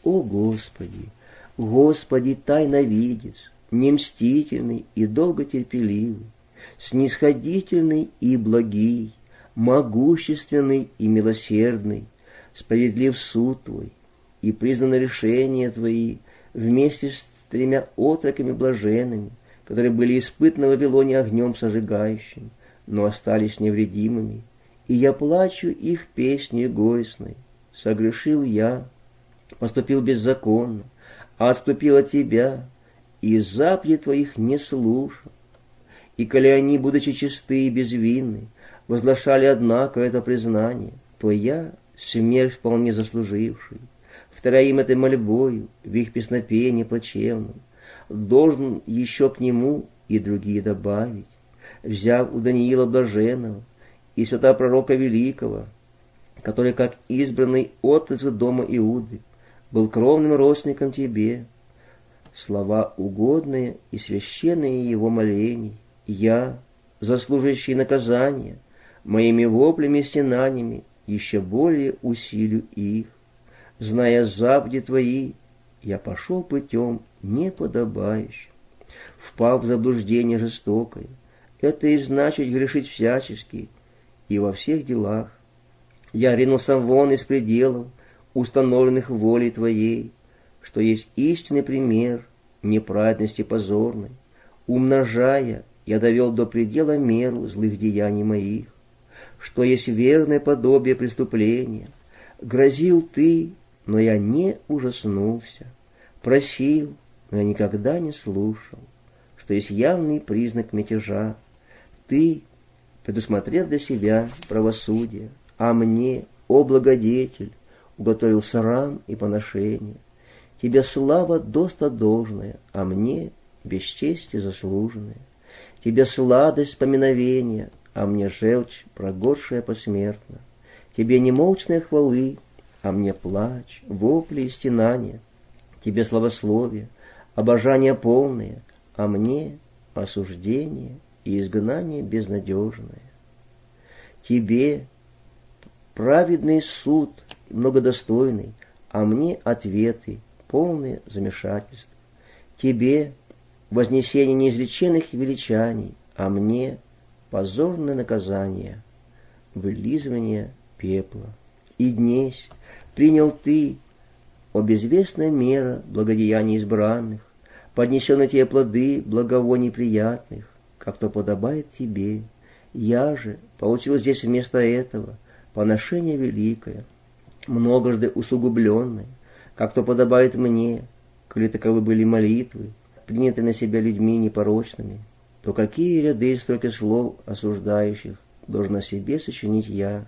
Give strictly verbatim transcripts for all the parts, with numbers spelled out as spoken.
О Господи, Господи, тайновидец, немстительный и долготерпеливый, снисходительный и благий, могущественный и милосердный, справедлив суд Твой, и признано решение Твои вместе с тремя отроками блаженными, которые были испытаны в Вавилоне огнем сожигающим, но остались невредимыми, и я плачу их песней горестной. Согрешил я, поступил беззаконно, а отступил от Тебя, и заповедей Твоих не слушал. И коли они, будучи чисты и безвинны, возглашали, однако, это признание, то я, смерть вполне заслуживший, вторая этой мольбою в их песнопении плачевном, должен еще к нему и другие добавить, взяв у Даниила блаженного и святого пророка великого, который, как избранный отрасль дома Иуды, был кровным родственником Тебе, слова угодные и священные его молений, я, заслуживающий наказания, моими воплями и стенаниями еще более усилю их. Зная заповеди Твои, я пошел путем неподобающим, впав в заблуждение жестокое. Это и значит грешить всячески и во всех делах. Я ринулся вон из пределов, установленных волей Твоей, что есть истинный пример неправедности позорной. Умножая, я довел до предела меру злых деяний моих, что есть верное подобие преступления. Грозил Ты, но я не ужаснулся, просил, но я никогда не слушал, что есть явный признак мятежа. Ты предусмотрел для себя правосудие, а мне, о благодетель, уготовил срам и поношение. Тебе слава доста должная, а мне бесчестие заслуженное. Тебе сладость поминовения, а мне желчь прогоршая посмертно. Тебе немолчные хвалы, а мне плач, вопли и стенания. Тебе славословие, обожание полное, а мне осуждение и изгнание безнадежное. Тебе праведный суд многодостойный, а мне ответы, полные замешательств. Тебе вознесение неизреченных величаний, а мне позорное наказание, вылизывание пепла. И днесь принял Ты, о безвестная мера благодеяний избранных, поднесены Тебе плоды благовоний приятных, как то подобает Тебе. Я же получил здесь вместо этого поношение великое, многожды усугубленное, как то подобает мне, коли таковы были молитвы, приняты на себя людьми непорочными, то какие ряды и строки слов осуждающих должен о себе сочинить я,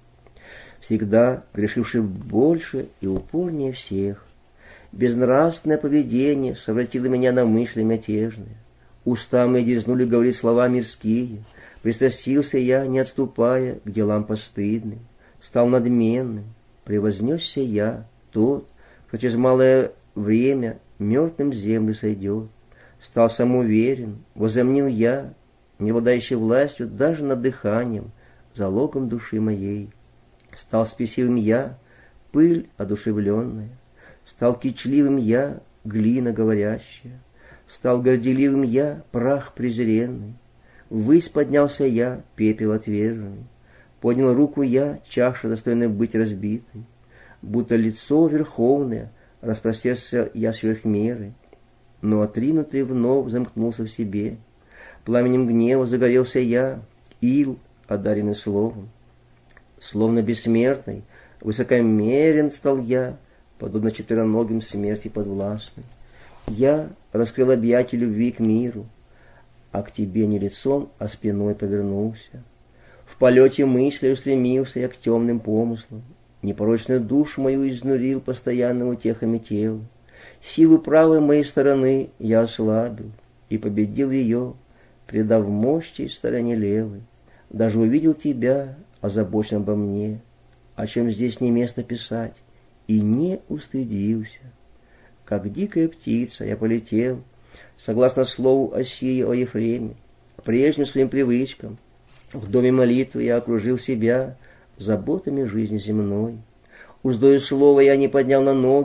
всегда грешивший больше и упорнее всех. Безнравственное поведение совратило меня на мысли мятежные, уста мои дерзнули говорить слова мирские, пристрастился я, не отступая к делам постыдным, стал надменным, превознесся я, тот, кто через малое время мертвым землю сойдет, стал самоуверен, возомнил я, не обладающий властью даже над дыханием, залогом души моей. Стал спесивым я, пыль одушевленная, стал кичливым я, глина говорящая, стал горделивым я, прах презренный, ввысь поднялся я, пепел отверженный, поднял руку я, чаша достойная быть разбитой, будто лицо верховное, распростерся я сверх меры, но отринутый вновь замкнулся в себе, пламенем гнева загорелся я, ил, одаренный словом. Словно бессмертный, высокомерен стал я, подобно четвероногим смерти подвластной. Я раскрыл объятия любви к миру, а к Тебе не лицом, а спиной повернулся. В полете мысли устремился я к темным помыслам, непорочную душу мою изнурил постоянно утехами тела. Силу правой моей стороны я ослабил и победил ее, предав мощи стороне левой. Даже увидел Тебя, озабочен обо мне, о чем здесь не место писать, и не устыдился. Как дикая птица я полетел, согласно слову Осии о Ефреме, к прежним своим привычкам. В доме молитвы я окружил себя заботами жизни земной. Уздою слова я не поднял на ноги,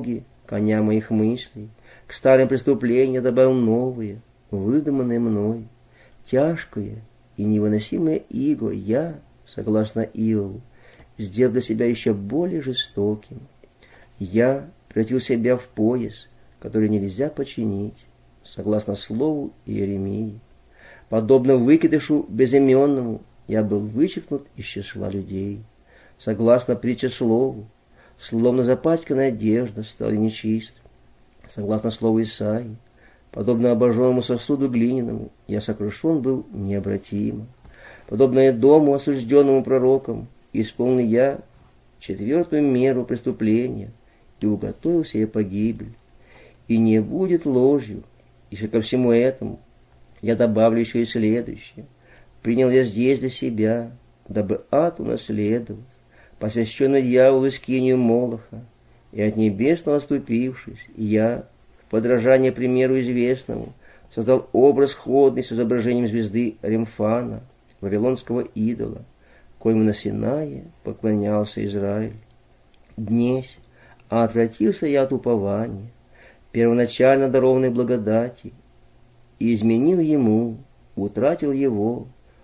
коня моих мыслей, к старым преступлениям добавил новые, выдуманные мной. Тяжкое и невыносимое иго я, согласно Иову, сделал для себя еще более жестоким. Я превратил себя в пояс, который нельзя починить, согласно слову Иеремии. Подобно выкидышу безыменному, я был вычеркнут из числа людей. Согласно притче слову, словно запачканная одежда стала нечист. Согласно слову Исаии, подобно обожженному сосуду глиняному, я сокрушен был необратимо. Подобно дому, осужденному пророком, исполнил я четвертую меру преступления и уготовил себе погибель. И не будет ложью, если ко всему этому я добавлю еще и следующее. Принял я здесь для себя, дабы ад унаследовать, посвященный дьяволу скинию Молоха, и от небесного отступившись, я, в подражание примеру известному, создал образ ходный с изображением звезды Ремфана, вавилонского идола, коему на Синае поклонялся Израиль. Днесь отвратился я от упования, первоначально дарованной благодати, и изменил ему, утратил его,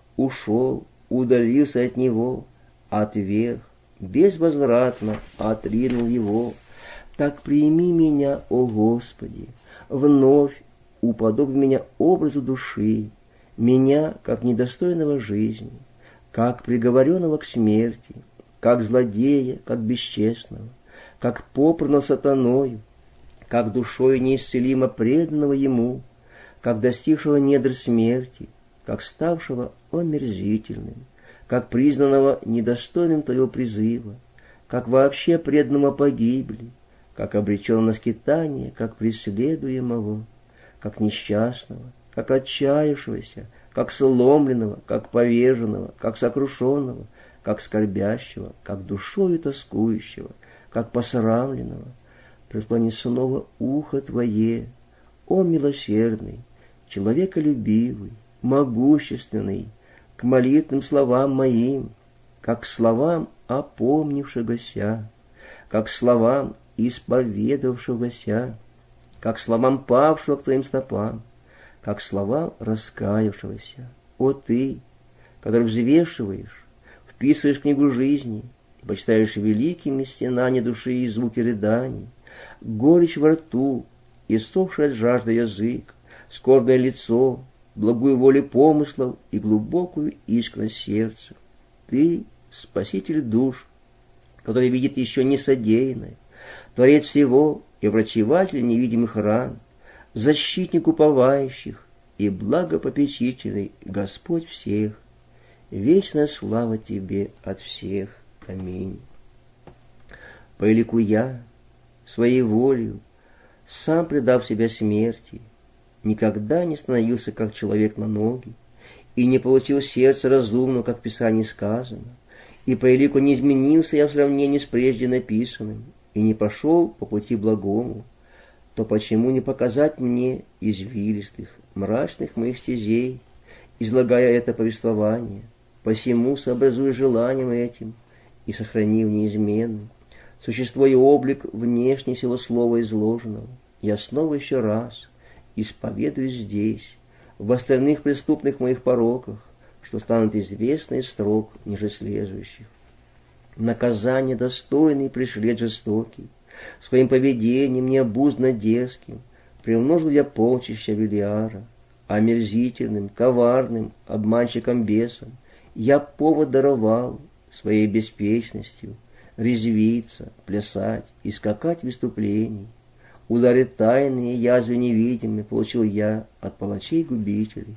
ушел, удалился от него, отверг, безвозвратно отринул его. Так прими меня, о Господи, вновь уподоби меня образу души, меня, как недостойного жизни, как приговоренного к смерти, как злодея, как бесчестного, как попранного сатаною, как душою неисцелимо преданного ему, как достигшего недр смерти, как ставшего омерзительным, как признанного недостойным твоего призыва, как вообще преданного погибели, как обреченного на скитание, как преследуемого, как несчастного, как отчаявшегося, как сломленного, как поверженного, как сокрушенного, как скорбящего, как душою тоскующего, как посрамленного. Преклони снова ухо Твое, о милосердный, человеколюбивый, могущественный, к молитвным словам моим, как к словам опомнившегося, как к словам исповедовавшегося, как к словам павшего к Твоим стопам, как к словам раскаявшегося. О Ты, который взвешиваешь, вписываешь в книгу жизни и почитаешь великими стенания души и звуки рыданий, горечь во рту, иссохший от жажды язык, скорбное лицо, благую волю помыслов и глубокую искренность сердца. Ты — Спаситель душ, который видит еще не содеянное, Творец всего и врачеватель невидимых ран, защитник уповающих и благопопечительный Господь всех. Вечная слава Тебе от всех. Аминь. По елику я, своей волею, сам предав себя смерти, никогда не становился как человек на ноги, и не получил сердца разумного, как в Писании сказано, и по елику не изменился я в сравнении с прежде написанным, и не пошел по пути благому, то почему не показать мне извилистых, мрачных моих стезей, излагая это повествование, посему сообразуя желанием этим и сохранив неизменным существо и облик внешне сего слова изложенного, я снова еще раз исповедуюсь здесь, в остальных преступных моих пороках, что станут известны из строк ниже следующих. Наказание достойный пришлет жестокий, своим поведением необуздно дерзким приумножил я полчища Велиара, омерзительным, коварным, обманщиком бесом я повод даровал своей беспечностью резвиться, плясать и скакать в выступлении. Удары тайные, язвы невидимые получил я от палачей-губителей.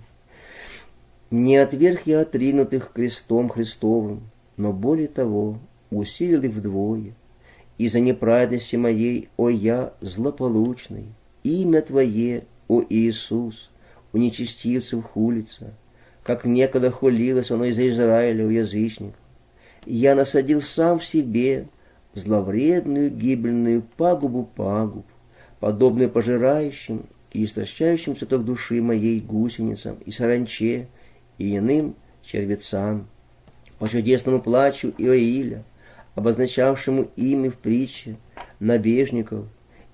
Не отверг я отринутых крестом Христовым, но более того, усилил их вдвое. Из-за неправедности моей, о я злополучный, имя Твое, о Иисус, у нечестивцев хулится, как некогда хулилось оно из-за Израиля у язычников. Я насадил сам в себе зловредную гибельную пагубу пагуб, подобную пожирающим и истощающим цветок души моей гусеницам и саранче и иным червецам, по чудесному плачу Иоиля, обозначавшему ими в притче набежников,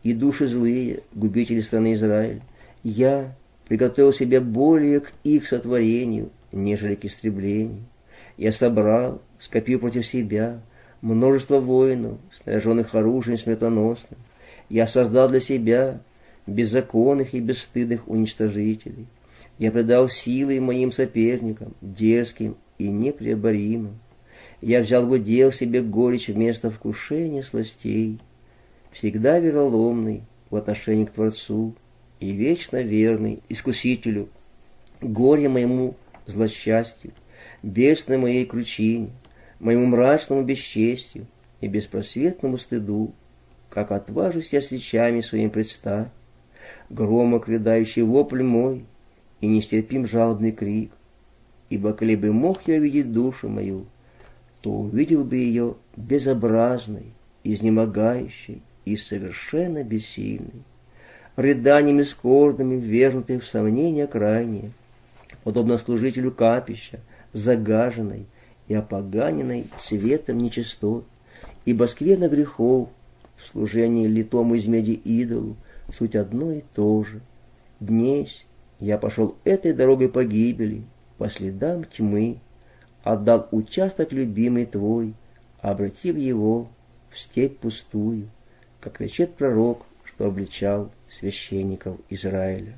и души злые, губители страны Израиль. Я приготовил себя более к их сотворению, нежели к истреблению. Я собрал, скопил против себя множество воинов, снаряженных оружием смертоносным. Я создал для себя беззаконных и бесстыдных уничтожителей. Я предал силы моим соперникам, дерзким и непреоборимым. Я взял в удел себе горечь вместо вкушения сластей, всегда вероломный в отношении к Творцу и вечно верный Искусителю, горе моему злосчастью, бедственной моей кручине, моему мрачному бесчестью и беспросветному стыду, как отважусь я с речами своим предстать, громок рыдающий вопль мой и нестерпим жалобный крик, ибо коли бы мог я видеть душу мою, то увидел бы ее безобразной, изнемогающей и совершенно бессильной, рыданиями скорбными ввергнутой в сомнения крайние, подобно служителю капища, загаженной и опоганенной цветом нечистот, ибо скверно грехов в служении литому из меди идолу суть одно и то же. Днесь я пошел этой дорогой погибели, по следам тьмы, отдал участок любимый твой, обратив его в степь пустую, как кричит пророк, что обличал священников Израиля.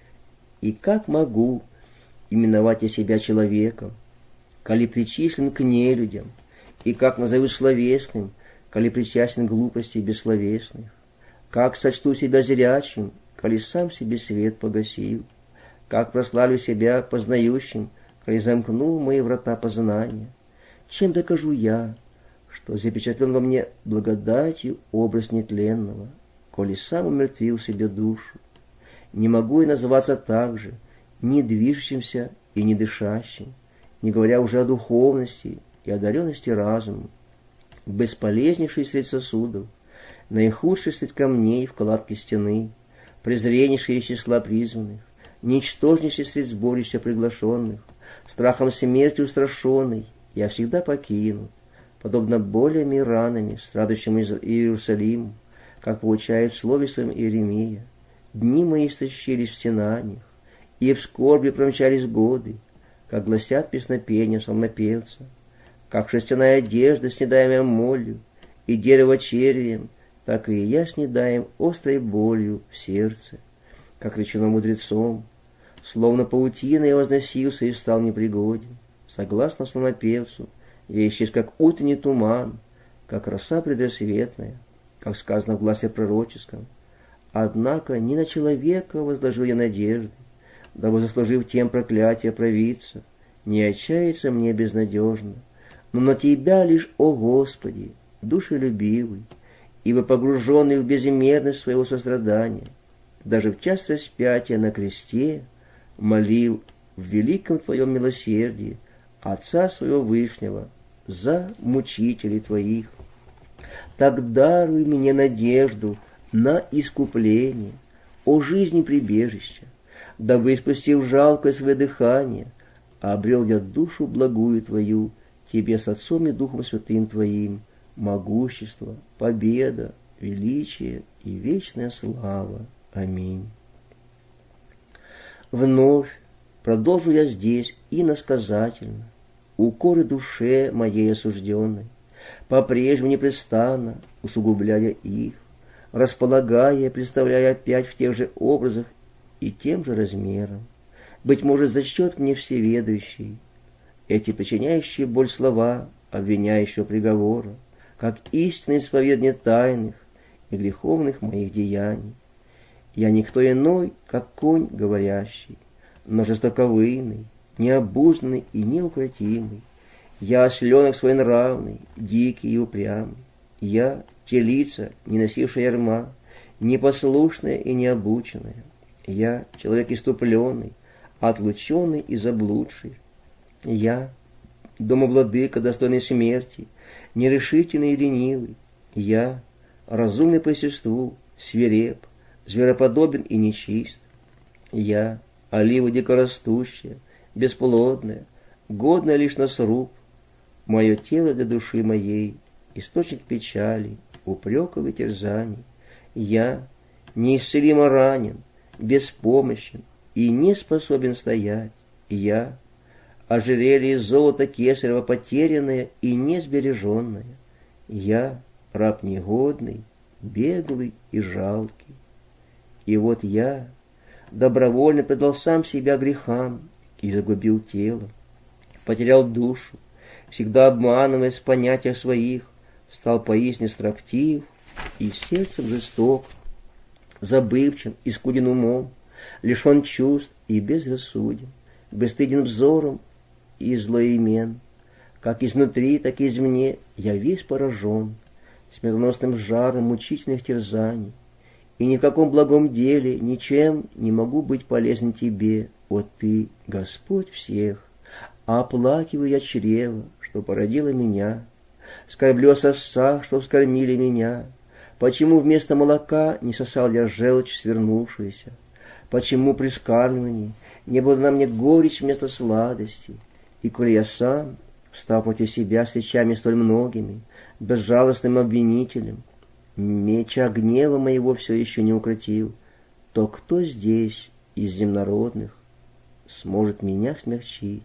И как могу именовать я себя человеком, коли причислен к нелюдям, и как назову словесным, коли причастен к глупости бессловесных, как сочту себя зрячим, коли сам себе свет погасил, как прославлю себя познающим, коли замкнул мои врата познания. Чем докажу я, что запечатлен во мне благодатью образ нетленного, коли сам умертвил себе душу? Не могу и называться так же, не движущимся и не дышащим, не говоря уже о духовности и одаренности разума, бесполезнейший средь сосудов, наихудший средь камней в кладке стены, презреннейший из числа призванных, ничтожнейший средь сборища приглашенных, страхом смерти устрашенный, я всегда покинут, подобно болями и ранами, страдущим из Иерусалиму, как получает в слове своем Иеремия. Дни мои истощились в стенаниях, и в скорби промчались годы, как гласят песнопения псалмопевца, как шерстяная одежда, снедаемая молью, и дерево червием, так и я снедаем острой болью в сердце, как речено мудрецом, словно паутина я возносился и стал непригоден. Согласно псалмопевцу, я исчез, как утренний туман, как роса предрассветная, как сказано в гласе пророческом. Однако не на человека возложил я надежды, дабы, заслужив тем проклятие, провидца, не отчаяться мне безнадежно, но на Тебя лишь, о Господи, душелюбивый, ибо погруженный в безмерность своего сострадания, даже в час распятия на кресте молил в великом Твоем милосердии Отца Своего Вышнего за мучителей Твоих. Так даруй мне надежду на искупление, о жизни прибежища, дабы, испустив жалкое свое дыхание, обрел я душу благую Твою, Тебе с Отцом и Духом Святым Твоим, могущество, победа, величие и вечная слава. Аминь. Вновь продолжу я здесь иносказательно укоры душе моей осужденной, по-прежнему непрестанно усугубляя их, располагая, представляя опять в тех же образах и тем же размером. Быть может, зачтет мне всеведущий эти причиняющие боль слова обвиняющего приговора, как истинное исповедание тайных и греховных моих деяний. Я никто иной, как конь говорящий, но жестоковыйный, необузданный и неукротимый. Я осленок своенравный, дикий и упрямый. Я телица, не носившая ярма, непослушная и необученная. Я человек иступленный, отлученный и заблудший. Я домовладыка, достойный смерти, нерешительный и ленивый. Я разумный по естеству, свиреп, звероподобен и нечист. Я олива дикорастущая, бесплодная, годная лишь на сруб. Мое тело для души моей источник печали, упреков и терзаний. Я неисцелимо ранен, беспомощен и не способен стоять. Я ожерелье из золота кесарева потерянное и несбереженное. Я раб негодный, беглый и жалкий. И вот я добровольно предал сам себя грехам и загубил тело, потерял душу, всегда обманываясь в понятиях своих, стал поистине строптив и сердцем жесток, забывчив и скуден умом, лишен чувств и безрассуден, бесстыден взором и злоимен. Как изнутри, так и извне я весь поражен смертоносным жаром мучительных терзаний, и ни в каком благом деле ничем не могу быть полезен тебе, о ты, Господь всех. Оплакиваю я чрево, что породило меня, скорблю о сосах, что вскормили меня. Почему вместо молока не сосал я желчь свернувшуюся? Почему при скармливании не было на мне горечь вместо сладости? И коли я сам, встав против себя с речами столь многими, безжалостным обвинителем, меча гнева моего все еще не укротил, то кто здесь из земнородных сможет меня смягчить?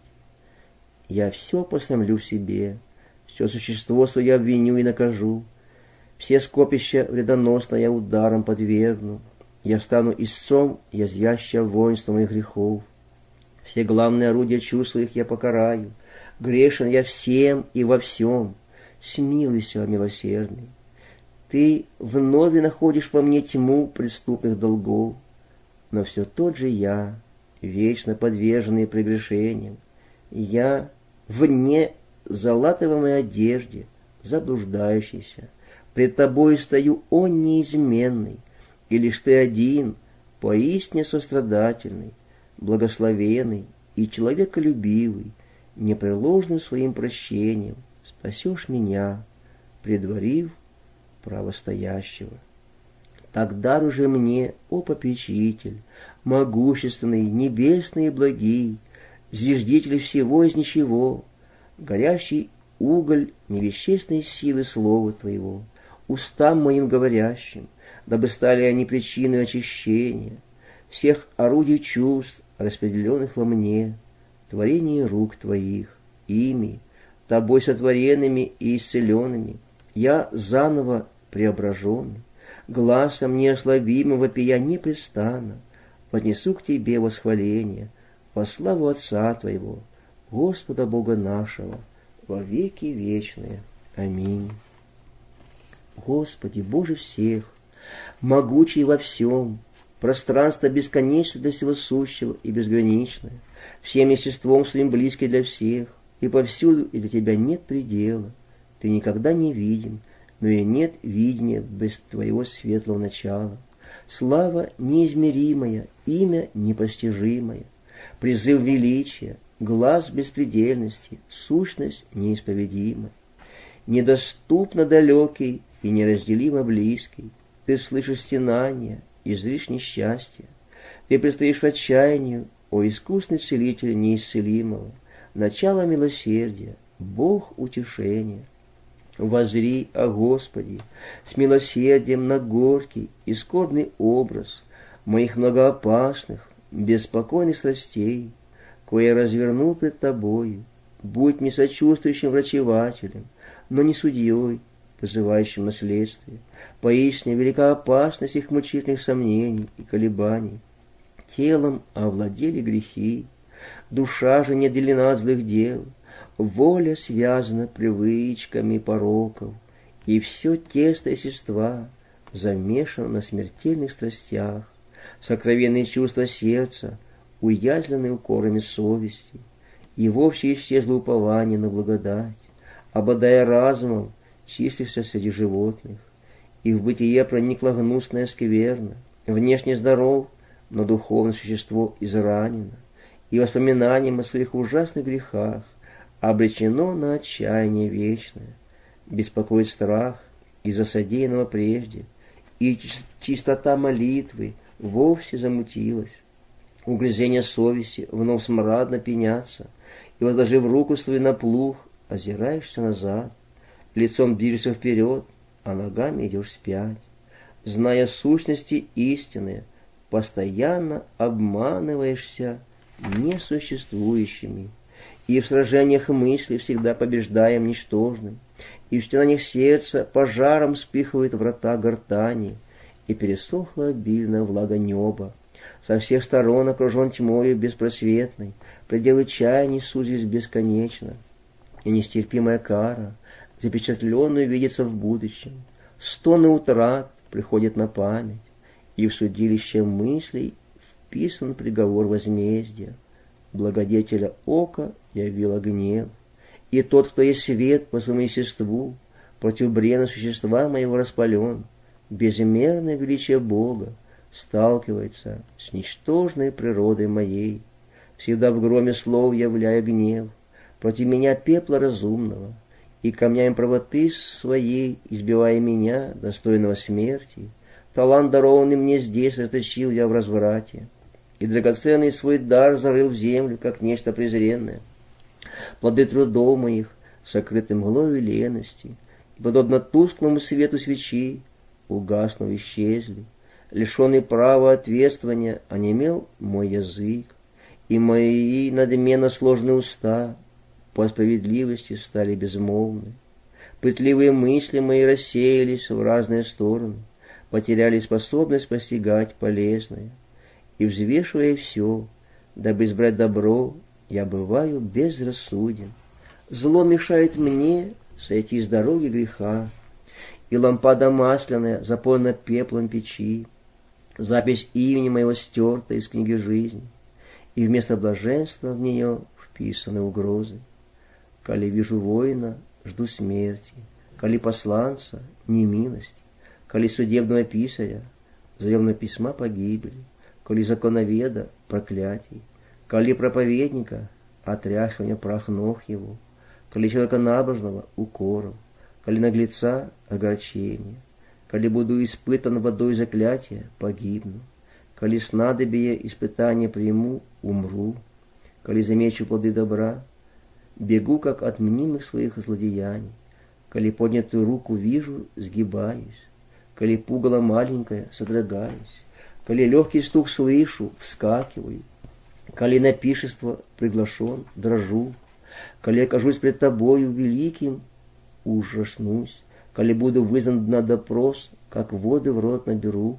Я все посломлю себе, все существо свое обвиню и накажу, все скопища вредоносно я ударом подвергну. Я стану истцом язвящего воинства моих грехов. Все главные орудия чувств своих я покараю. Грешен я всем и во всем. Смилуйся, о милосердный. Ты вновь находишь во мне тьму преступных долгов, но все тот же я, вечно подверженный прегрешениям. Я вне залатываемой одежде, заблуждающийся. Пред тобой стою, о неизменный, и лишь ты один, поистине сострадательный, благословенный и человеколюбивый, непреложным своим прощением спасешь меня, предварив правостоящего. Так даруй же мне, о попечитель, могущественный, небесный и благий, зиждитель всего из ничего, горящий уголь невещественной силы слова твоего, устам моим говорящим, дабы стали они причиной очищения всех орудий чувств, распределенных во мне, творение рук твоих, ими, тобой сотворенными и исцеленными, я заново преображенный, гласом неослабимым вопия непрестанно, поднесу к тебе восхваление во славу Отца твоего, Господа Бога нашего, во веки вечные. Аминь. Господи, Боже всех, могучий во всем, пространство бесконечное для всего сущего и безграничное, всем естеством своим близкий для всех, и повсюду и для Тебя нет предела. Ты никогда не видим, но и нет видения без Твоего светлого начала. Слава неизмеримая, имя непостижимое, призыв величия, глаз беспредельности, сущность неисповедимая. Недоступно далекий и неразделимо близкий, ты слышишь стенания и зришь несчастье. Ты предстоишь отчаянию, о искусный целитель неисцелимого, начало милосердия, Бог утешения. Возри, о Господи, с милосердием на горький и скорбный образ моих многоопасных, беспокойных страстей, кое развернул пред Тобою. Будь не сочувствующим врачевателем, но не судьей, позывающим на следствие. Поистине велика опасность их мучительных сомнений и колебаний. Телом овладели грехи, душа же не отделена от злых дел, воля связана привычками пороков, и все тесто естества замешано на смертельных страстях, сокровенные чувства сердца уязвлены укорами совести, и вовсе исчезло упование на благодать, обладая разумом, числишься среди животных, и в бытие проникла гнусная скверна, внешне здоров, но духовное существо изранено, и воспоминанием о своих ужасных грехах обречено на отчаяние вечное. Беспокоит страх из-за содеянного прежде, и чистота молитвы вовсе замутилась. Угрызения совести вновь смрадно пенятся, и, возложив руку свою на плуг, озираешься назад, лицом движешься вперед, а ногами идешь вспять. зная сущности истины, постоянно обманываешься несуществующими, и в сражениях мысли всегда побеждаем ничтожным, и в стенаниях сердца пожаром вспыхивают врата гортани, и пересохла обильная влага неба. Со всех сторон окружен тьмою беспросветной, пределы чаяний сузились бесконечно, и нестерпимая кара, запечатленную, видится в будущем. Стоны утрат приходят на память, и в судилище мыслей вписан приговор возмездия. Благодетеля ока явила гнев, и тот, кто есть свет по своему естеству, против брена существа моего распален. Безмерное величие Бога сталкивается с ничтожной природой моей, всегда в громе слов являя гнев против меня пепла разумного, и камнями правоты своей, избивая меня, достойного смерти. Талант, дарованный мне здесь, расточил я в разврате, и драгоценный свой дар зарыл в землю, как нечто презренное. Плоды трудов моих, сокрыты мглою лености, и подобно тусклому свету свечи, угаснув, исчезли. Лишенный права ответствования, онемел мой язык, и мои надменно сложные уста по справедливости стали безмолвны. Пытливые мысли мои рассеялись в разные стороны, потеряли способность постигать полезное. И, взвешивая все, дабы избрать добро, я бываю безрассуден. Зло мешает мне сойти с дороги греха, и лампада масляная заполнена пеплом печи. Запись имени моего стерта из книги жизни, и вместо блаженства в нее вписаны угрозы. Коли вижу воина, жду смерти, коли посланца — немилости, коли судебного писаря — заемного письма погибели, коли законоведа — проклятий, коли проповедника — отряхивания прах ног его, коли человека набожного — укоров, коли наглеца — огорчения, коли буду испытан водой заклятия — погибну, коли снадобие испытания приму — умру, коли замечу плоды добра — бегу, как от мнимых своих злодеяний, коли поднятую руку вижу — сгибаюсь, коли пугало маленькое — содрогаюсь, коли легкий стук слышу — вскакиваю, коли на пиршество приглашен — дрожу, коли окажусь пред тобою великим — ужаснусь, коли буду вызван на допрос, как воды в рот наберу,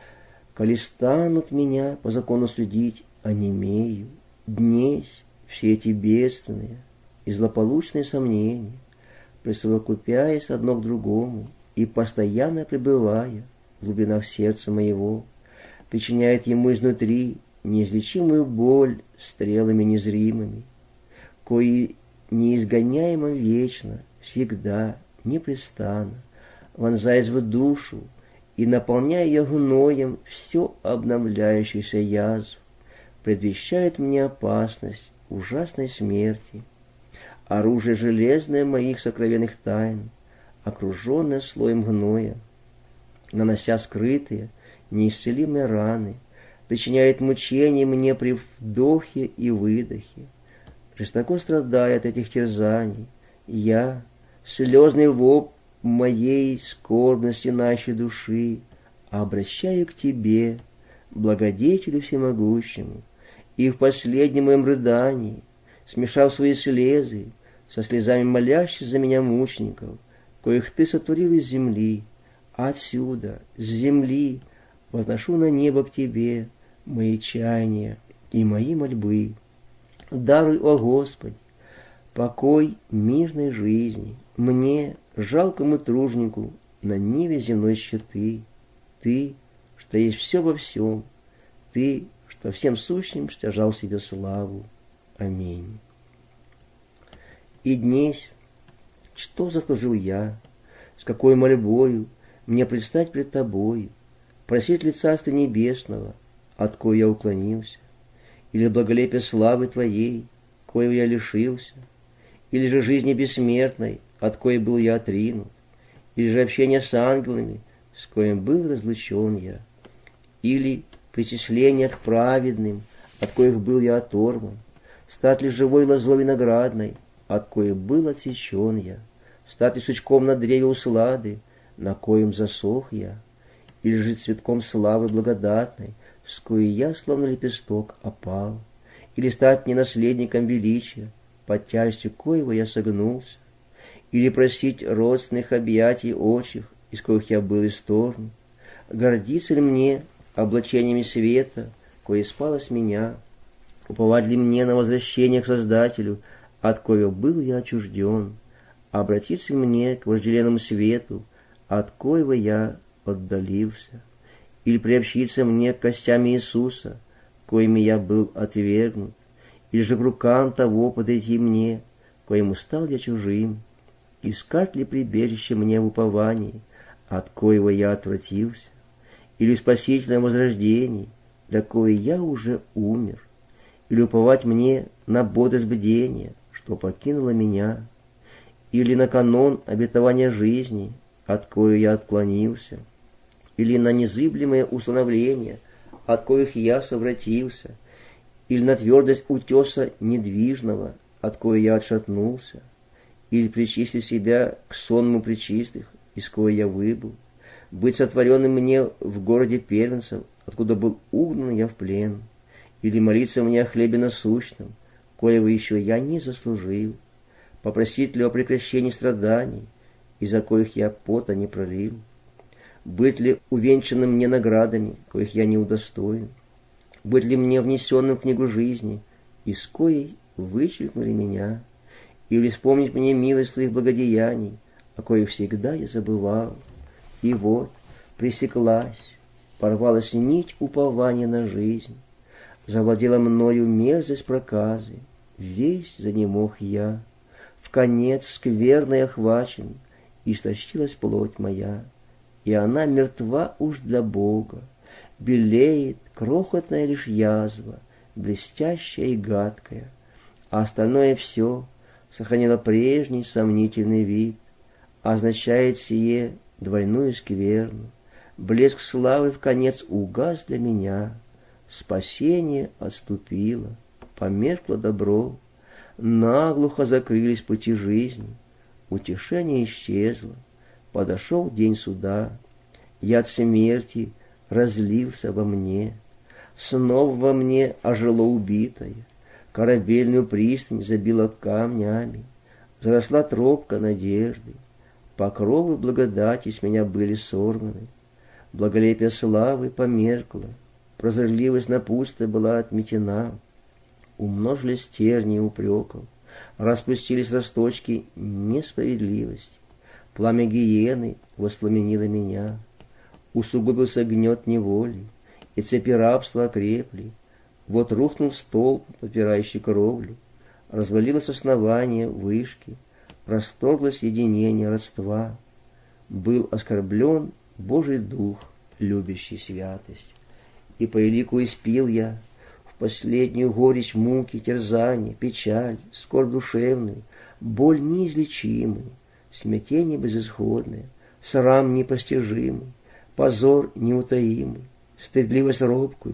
коли станут меня по закону судить, онемею, днесь все эти бедственные и злополучные сомнения, присовокупяясь одно к другому и постоянно пребывая в глубинах сердца моего, причиняет ему изнутри неизлечимую боль стрелами незримыми, кои неизгоняемо вечно, всегда, непрестанно, вонзаясь в душу и наполняя ее гноем все обновляющийся язв, предвещает мне опасность ужасной смерти. Оружие железное моих сокровенных тайн, окруженное слоем гноя, нанося скрытые, неисцелимые раны, причиняет мучения мне при вдохе и выдохе. Жестоко страдая от этих терзаний, я, слезный вопль моей скорбности нашей души, обращаю к Тебе, благодетелю всемогущему, и в последнем моем рыдании, смешав свои слезы со слезами молящих за меня мучеников, коих Ты сотворил из земли, отсюда, с земли, возношу на небо к Тебе мои чаяния и мои мольбы. Даруй, о Господи, покой мирной жизни мне, жалкому тружнику, на ниве земной щиты. Ты, что есть все во всем, Ты, что всем сущим стяжал себе славу. Аминь. И днесь, что заслужил я, с какой мольбою мне предстать пред Тобою, просить ли Царства Небесного, от кое я уклонился, или благолепия славы Твоей, кою я лишился, или же жизни бессмертной, от коей был я отринут, или же общения с ангелами, с коим был разлучен я, или причисления к праведным, от коих был я оторван, стать ли живой лозой виноградной, от коей был отсечен я, стать ли сучком на древе услады, на коем засох я, или же цветком славы благодатной, с коей я, словно лепесток, опал, или стать мне наследником величия, под тяжестью коего я согнулся, или просить родственных объятий отчих, из коих я был исторгнут, гордиться ли мне облачениями света, кое спало с меня, уповать ли мне на возвращение к Создателю, от коего был я отчужден, обратиться ли мне к вожделенному свету, от коего я отдалился, или приобщиться мне к костям Иисуса, коими я был отвергнут, или же к рукам того подойти мне, коему стал я чужим, искать ли прибежище мне в уповании, от коего я отвратился, или в спасительном возрождении, для коего я уже умер, или уповать мне на бодрость бдения, что покинуло меня, или на канон обетования жизни, от коего я отклонился, или на незыблемые установления, от коих я совратился, или на твердость утеса недвижного, от коего я отшатнулся, или причислить себя к сонму пречистых, из коего я выбыл, быть сотворенным мне в городе первенцев, откуда был угнан я в плен, или молиться мне о хлебе насущном, коего еще я не заслужил, попросить ли о прекращении страданий, из-за коих я пота не пролил, быть ли увенчанным мне наградами, коих я не удостоен, быть ли мне внесенным в книгу жизни, из коей вычеркнули меня, или вспомнить мне милость своих благодеяний, о коих всегда я забывал. И вот пресеклась, порвалась нить упования на жизнь, завладела мною мерзость проказы, весь занемог я, в конец скверной охвачен, истощилась плоть моя, и она мертва уж для Бога, белеет крохотная лишь язва, блестящая и гадкая, а остальное все сохранило прежний сомнительный вид, означает сие двойную скверну, блеск славы в конец угас для меня, спасение отступило, померкло добро, наглухо закрылись пути жизни, утешение исчезло, подошел день суда, яд смерти разлился во мне, снова во мне ожило убитое, корабельную пристань забила камнями, заросла тропка надежды, покровы благодати с меня были сорваны, благолепие славы померкло, прозорливость напутствия была отметена, умножились тернии упреков, распустились росточки несправедливости, пламя гиены воспламенило меня, усугубился гнет неволи, и цепи рабства окрепли, вот рухнул столб, попирающий кровлю, развалилось основание вышки, расторглось единение родства, был оскорблен Божий Дух, любящий святость, и по элику испил я в последнюю горечь муки, терзания, печаль, скорбь душевную, боль неизлечимую, смятение безысходное, срам непостижимый, позор неутаимый, стыдливость робкую,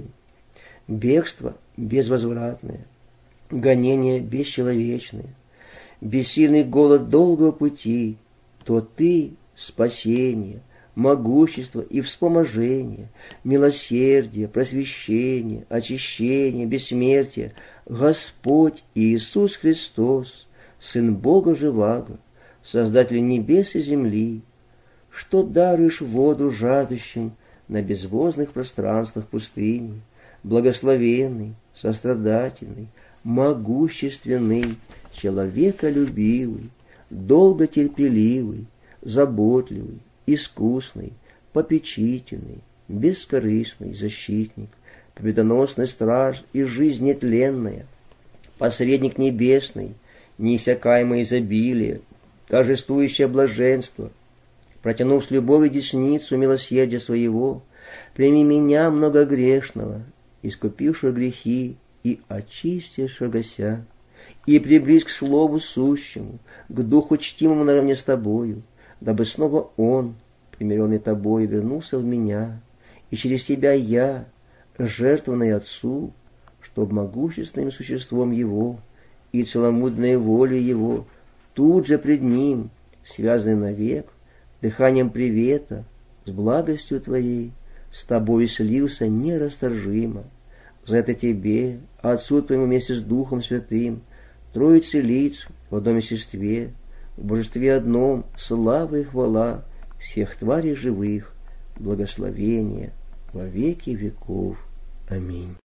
бегство безвозвратное, гонение бесчеловечное, бессильный голод долгого пути, то ты — спасение, могущество и вспоможение, милосердие, просвещение, очищение, бессмертие, Господь Иисус Христос, Сын Бога живаго, Создатель небес и земли, что даруешь воду жаждущим на безводных пространствах пустыни, благословенный, сострадательный, могущественный, человеколюбивый, долготерпеливый, заботливый, искусный, попечительный, бескорыстный защитник, победоносный страж и жизнь нетленная, посредник небесный, неиссякаемое изобилие, торжествующее блаженство, протянув с любовью десницу милосердия своего, прими меня, многогрешного, искупившего грехи и очистившегося, и приблизь к слову сущему, к духу чтимому наравне с тобою, дабы снова он, примиренный тобой, вернулся в меня, и через тебя я, жертвованный Отцу, чтоб могущественным существом Его и целомудренной волей Его тут же пред Ним, связанный навек, дыханием привета, с благостью Твоей, с Тобой слился нерасторжимо. За это Тебе, Отцу Твоему вместе с Духом Святым, Троице лиц в одном естестве, в Божестве одном, слава и хвала всех тварей живых, благословение во веки веков. Аминь.